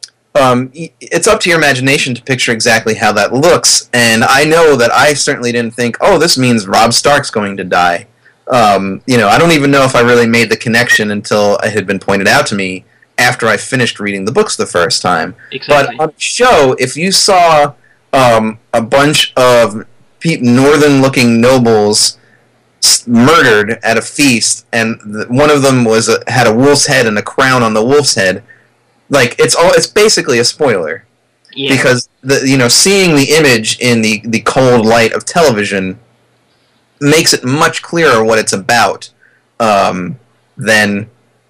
It's up to your imagination to picture exactly how that looks, and I know that I certainly didn't think, oh, this means Robb Stark's going to die. I don't even know if I really made the connection until it had been pointed out to me after I finished reading the books the first time. Exactly. But on the show, if you saw a bunch of northern-looking nobles murdered at a feast, and one of them had a wolf's head and a crown on the wolf's head, like it's basically a spoiler, because seeing the image in the cold light of television makes it much clearer what it's about than in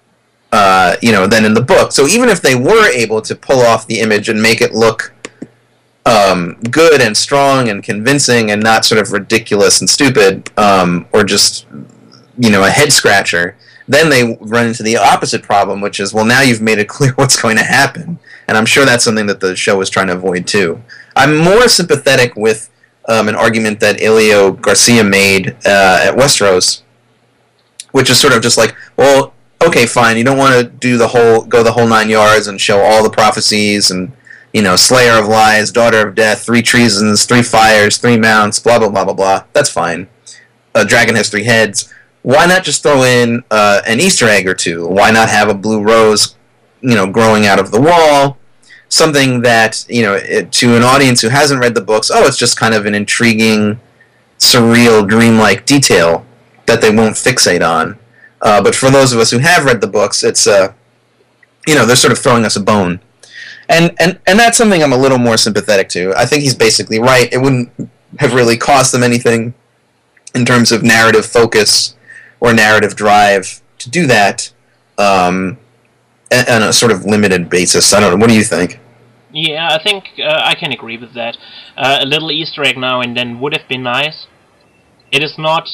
the book. So even if they were able to pull off the image and make it look good and strong and convincing and not sort of ridiculous and stupid, or just a head scratcher, then they run into the opposite problem, which is, well, now you've made it clear what's going to happen. And I'm sure that's something that the show was trying to avoid too. I'm more sympathetic with an argument that Elio Garcia made at Westeros, which is sort of just like, well, okay, fine, you don't want to go the whole 9 yards and show all the prophecies and Slayer of Lies, Daughter of Death, 3 treasons, 3 fires, 3 mounts, blah, blah, blah, blah, blah. That's fine. A dragon has 3 heads. Why not just throw in an Easter egg or 2? Why not have a blue rose, growing out of the wall? Something that, to an audience who hasn't read the books, it's just kind of an intriguing, surreal, dreamlike detail. that they won't fixate on. But for those of us who have read the books, it's they're sort of throwing us a bone, and that's something I'm a little more sympathetic to. I think he's basically right. It wouldn't have really cost them anything in terms of narrative focus or narrative drive to do that on a sort of limited basis. I don't know. What do you think? Yeah, I think I can agree with that. A little Easter egg now and then would have been nice. It is not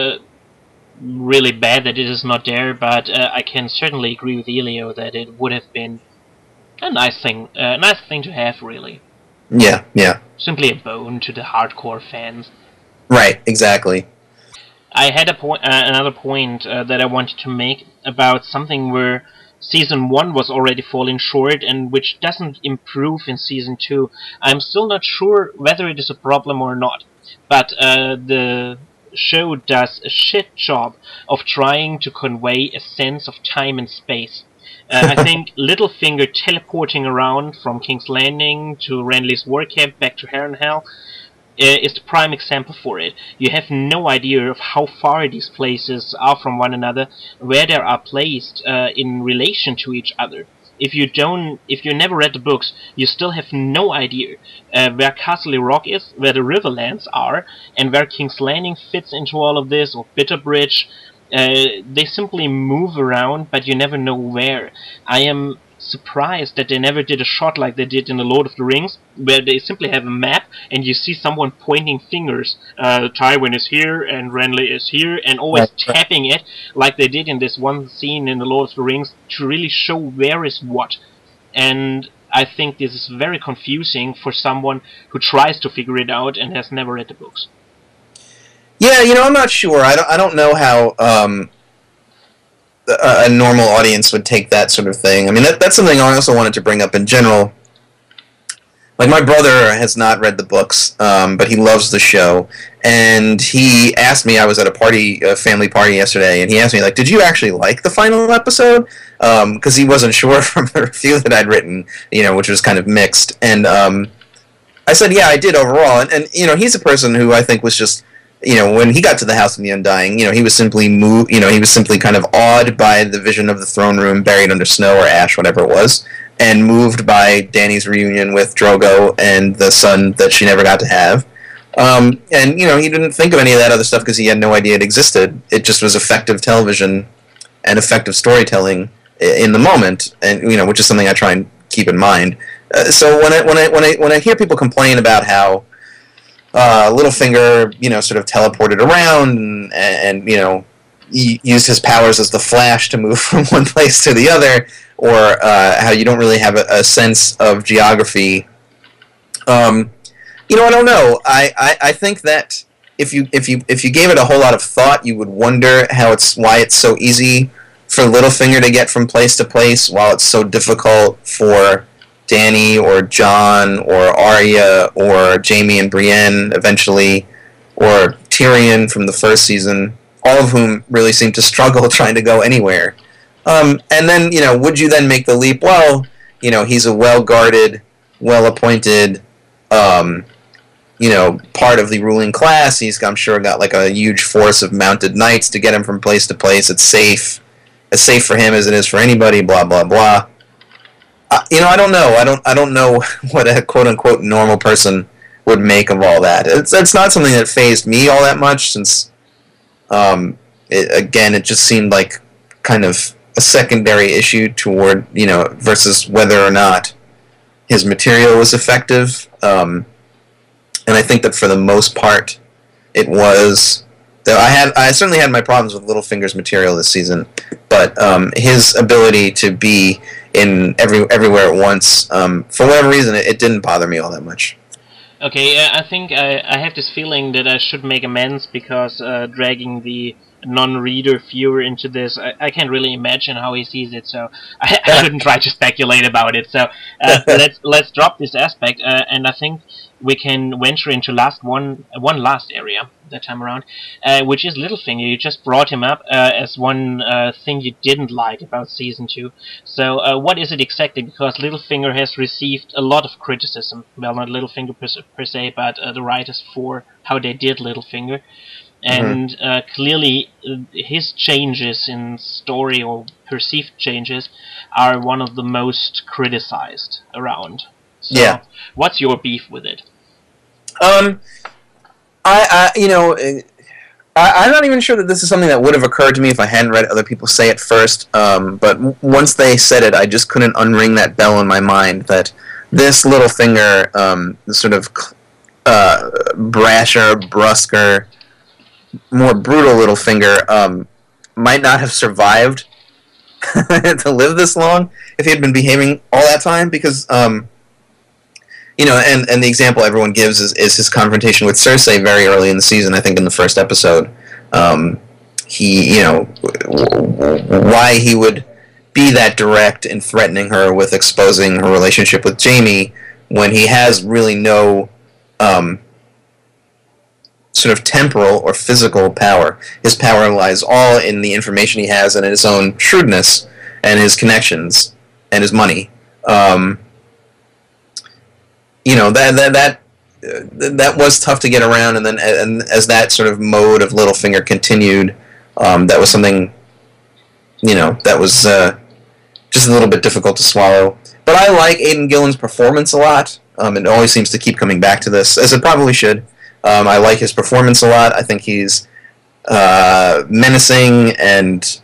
really bad that it is not there, but I can certainly agree with Elio that it would have been a nice thing to have, really. Yeah. Simply a bone to the hardcore fans. Right, exactly. I had another point that I wanted to make about something where Season 1 was already falling short and which doesn't improve in Season 2. I'm still not sure whether it is a problem or not, but the show does a shit job of trying to convey a sense of time and space. I think Littlefinger teleporting around from King's Landing to Renly's war camp back to Harrenhal is the prime example for it. You have no idea of how far these places are from one another, where they are placed in relation to each other. If you never read the books, you still have no idea where Castle Rock is, where the Riverlands are, and where King's Landing fits into all of this, or Bitterbridge. They simply move around, but you never know where. I am surprised that they never did a shot like they did in The Lord of the Rings, where they simply have a map and you see someone pointing fingers. Tywin is here and Renly is here, and always tapping it like they did in this one scene in The Lord of the Rings to really show where is what. And I think this is very confusing for someone who tries to figure it out and has never read the books. Yeah, I'm not sure. I don't know how a normal audience would take that sort of thing. I mean, that's something I also wanted to bring up in general. Like, my brother has not read the books, but he loves the show, and he asked me, I was at a family party yesterday, and he asked me, like, did you actually like the final episode? Because he wasn't sure from the review that I'd written, which was kind of mixed. And I said, yeah, I did overall. And he's a person who I think was just, when he got to the House of the Undying, he was simply moved, he was simply kind of awed by the vision of the throne room buried under snow or ash, whatever it was, and moved by Dany's reunion with Drogo and the son that she never got to have. And, he didn't think of any of that other stuff because he had no idea it existed. It just was effective television and effective storytelling in the moment, and, which is something I try and keep in mind. So when I hear people complain about how Littlefinger, sort of teleported around and he used his powers as the Flash to move from one place to the other, or how you don't really have a sense of geography. I don't know. I think that if you gave it a whole lot of thought, you would wonder why it's so easy for Littlefinger to get from place to place, while it's so difficult for Dany or Jon or Arya or Jaime and Brienne eventually, or Tyrion from the first season, all of whom really seem to struggle trying to go anywhere. And then, would you then make the leap? Well, he's a well-guarded, well-appointed, part of the ruling class. He's, I'm sure, got like a huge force of mounted knights to get him from place to place. It's safe. As safe for him as it is for anybody, blah, blah, blah. I don't know. I don't know what a quote-unquote normal person would make of all that. It's not something that fazed me all that much, since, it just seemed like kind of a secondary issue toward, versus whether or not his material was effective. And I think that for the most part, it was. Though I certainly had my problems with Littlefinger's material this season, but his ability to be in everywhere at once, for whatever reason, it didn't bother me all that much. Okay, I think I have this feeling that I should make amends because dragging the non-reader viewer into this, I can't really imagine how he sees it, so I shouldn't try to speculate about it. So let's drop this aspect, and I think we can venture into one last area that time around, which is Littlefinger. You just brought him up as one thing you didn't like about Season 2. So what is it exactly? Because Littlefinger has received a lot of criticism. Well, not Littlefinger per se, but the writers for how they did Littlefinger. and clearly his changes in story, or perceived changes, are one of the most criticized around. So, Yeah. what's your beef with it? I'm not even sure that this is something that would have occurred to me if I hadn't read other people say it first. But once they said it, I just couldn't unring that bell in my mind that this Littlefinger, sort of brasher, brusquer, more brutal Littlefinger, might not have survived to live this long if he had been behaving all that time, because and the example everyone gives is his confrontation with Cersei very early in the season. I think in the first episode, why he would be that direct in threatening her with exposing her relationship with Jaime when he has really no sort of temporal or physical power. His power lies all in the information he has and in his own shrewdness and his connections and his money. That was tough to get around, and then as that sort of mode of Littlefinger continued, that was something, that was just a little bit difficult to swallow. But I like Aidan Gillen's performance a lot. It always seems to keep coming back to this, as it probably should. I like his performance a lot. I think he's menacing and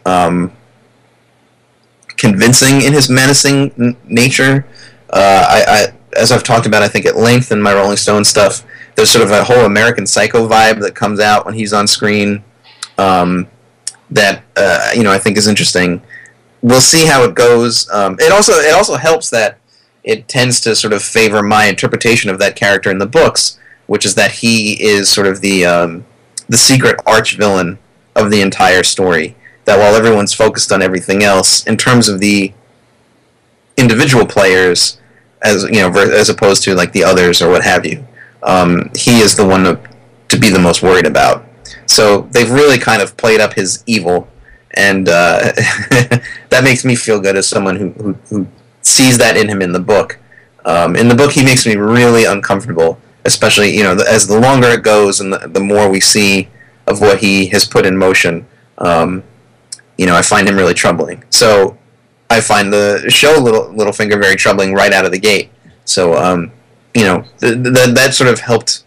convincing in his menacing nature. As I've talked about, I think at length in my Rolling Stone stuff, there's sort of a whole American Psycho vibe that comes out when he's on screen that I think is interesting. We'll see how it goes. It also helps that it tends to sort of favor my interpretation of that character in the books, which is that he is sort of the secret arch villain of the entire story. That while everyone's focused on everything else, in terms of the individual players, as opposed to like the others or what have you, he is the one to be the most worried about. So they've really kind of played up his evil, and that makes me feel good as someone who sees that in him in the book. In the book, he makes me really uncomfortable, especially as the longer it goes and the more we see of what he has put in motion. I find him really troubling. So I find the show Littlefinger very troubling right out of the gate. So that sort of helped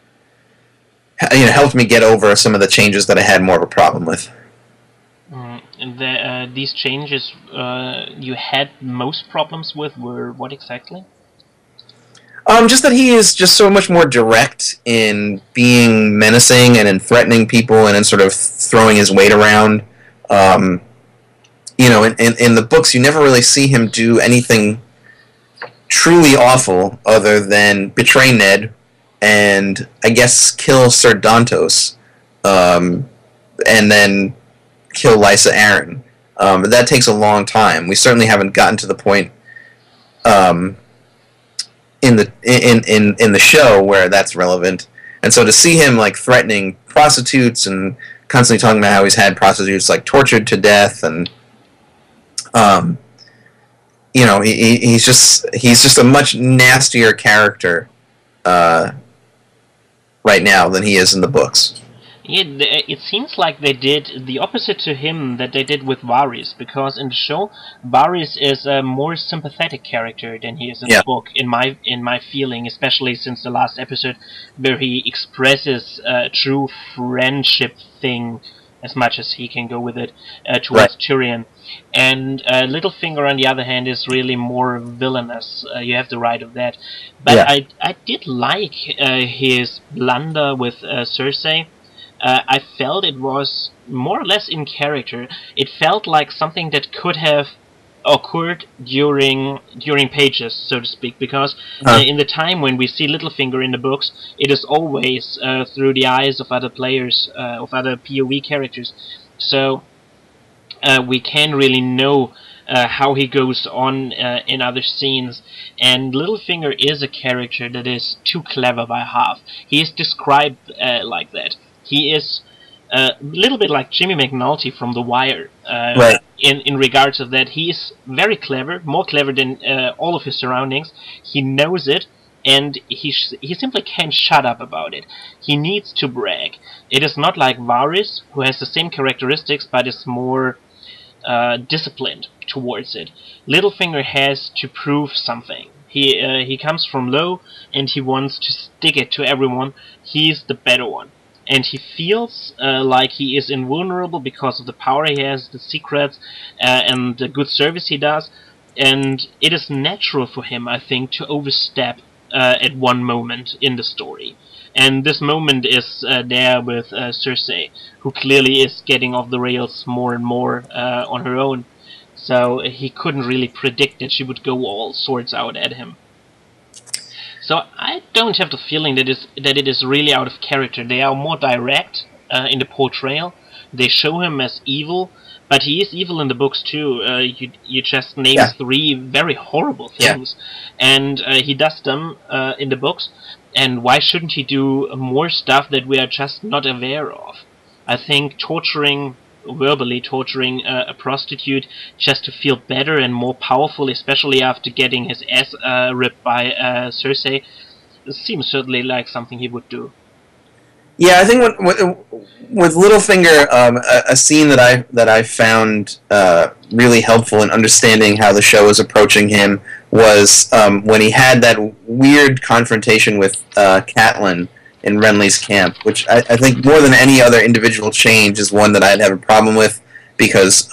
me get over some of the changes that I had more of a problem with. These changes you had most problems with were what exactly? Just that he is just so much more direct in being menacing and in threatening people and in sort of throwing his weight around. In the books, you never really see him do anything truly awful other than betray Ned and, I guess, kill Ser Dantos, and then kill Lysa Arryn. But that takes a long time. We certainly haven't gotten to the point in the show where that's relevant. And so to see him like threatening prostitutes and constantly talking about how he's had prostitutes like tortured to death, and he's just a much nastier character right now than he is in the books. Yeah, it seems like they did the opposite to him that they did with Varys, because in the show, Varys is a more sympathetic character than he is in the book, in my feeling, especially since the last episode, where he expresses a true friendship thing, as much as he can go with it, towards Tyrion. And Littlefinger, on the other hand, is really more villainous. You have the right of that. But I did like his blunder with Cersei. I felt it was more or less in character. It felt like something that could have occurred during pages, so to speak, because in the time when we see Littlefinger in the books, it is always through the eyes of other players, of other POV characters. So we can't really know how he goes on in other scenes. And Littlefinger is a character that is too clever by half. He is described like that. He is a little bit like Jimmy McNulty from The Wire, in regards of that. He is very clever, more clever than all of his surroundings. He knows it, and he simply can't shut up about it. He needs to brag. It is not like Varys, who has the same characteristics but is more disciplined towards it. Littlefinger has to prove something. He comes from low, and he wants to stick it to everyone. He's the better one. And he feels like he is invulnerable because of the power he has, the secrets, and the good service he does. And it is natural for him, I think, to overstep at one moment in the story. And this moment is there with Cersei, who clearly is getting off the rails more and more on her own. So he couldn't really predict that she would go all swords out at him. So I don't have the feeling that it is really out of character. They are more direct in the portrayal. They show him as evil, but he is evil in the books too. You just named 3 very horrible things, and he does them in the books. And why shouldn't he do more stuff that we are just not aware of? I think verbally torturing a prostitute just to feel better and more powerful, especially after getting his ass ripped by Cersei, seems certainly like something he would do. Yeah, I think with Littlefinger, a scene that I found really helpful in understanding how the show was approaching him was when he had that weird confrontation with Catelyn in Renly's camp, which I think more than any other individual change is one that I'd have a problem with, because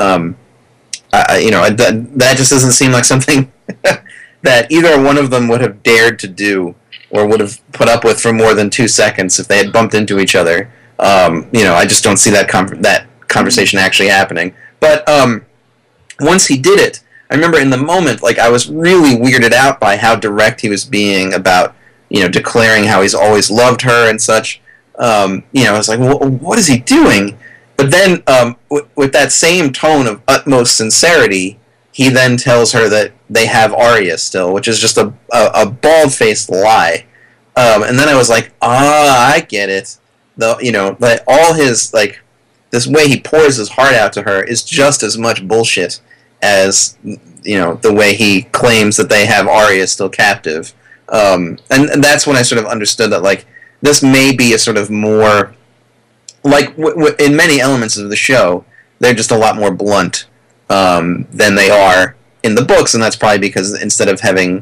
that just doesn't seem like something that either one of them would have dared to do or would have put up with for more than 2 seconds if they had bumped into each other. I just don't see that conversation actually happening. But once he did it, I remember in the moment, like, I was really weirded out by how direct he was being about, declaring how he's always loved her and such. I was like, well, what is he doing? But then, with that same tone of utmost sincerity, he then tells her that they have Arya still, which is just a bald-faced lie. And then I was like, I get it. That all his, like, this way he pours his heart out to her is just as much bullshit as, the way he claims that they have Arya still captive. And that's when I sort of understood that, like, this may be a sort of more, like, in many elements of the show, they're just a lot more blunt than they are in the books, and that's probably because instead of having,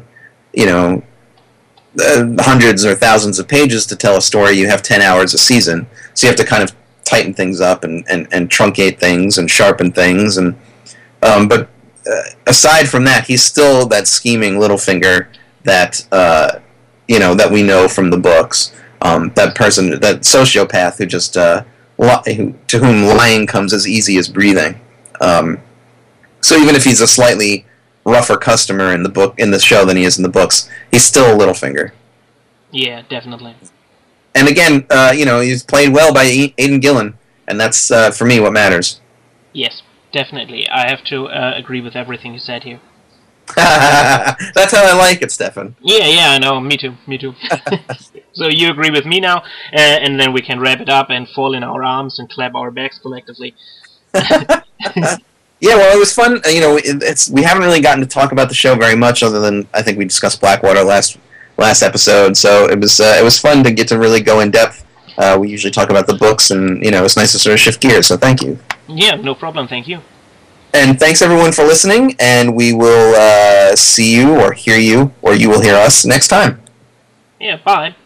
hundreds or thousands of pages to tell a story, you have 10 hours a season, so you have to kind of tighten things up and truncate things and sharpen things, and but aside from that, he's still that scheming Littlefinger that that we know from the books. That person, that sociopath who just to whom lying comes as easy as breathing. So even if he's a slightly rougher customer in the show than he is in the books, he's still a Littlefinger. Yeah, definitely. And again, he's played well by Aidan Gillen, and that's for me what matters. Yes, definitely. I have to agree with everything you said here. That's how I like it, Stefan. Yeah, I know. Me too. So you agree with me now, and then we can wrap it up and fall in our arms and clap our backs collectively. Yeah, well, it was fun. We haven't really gotten to talk about the show very much, other than I think we discussed Blackwater last episode. So it was fun to get to really go in depth. We usually talk about the books, and it's nice to sort of shift gears. So thank you. Yeah, no problem. Thank you. And thanks everyone for listening, and we will see you or hear you, or you will hear us next time. Yeah, bye.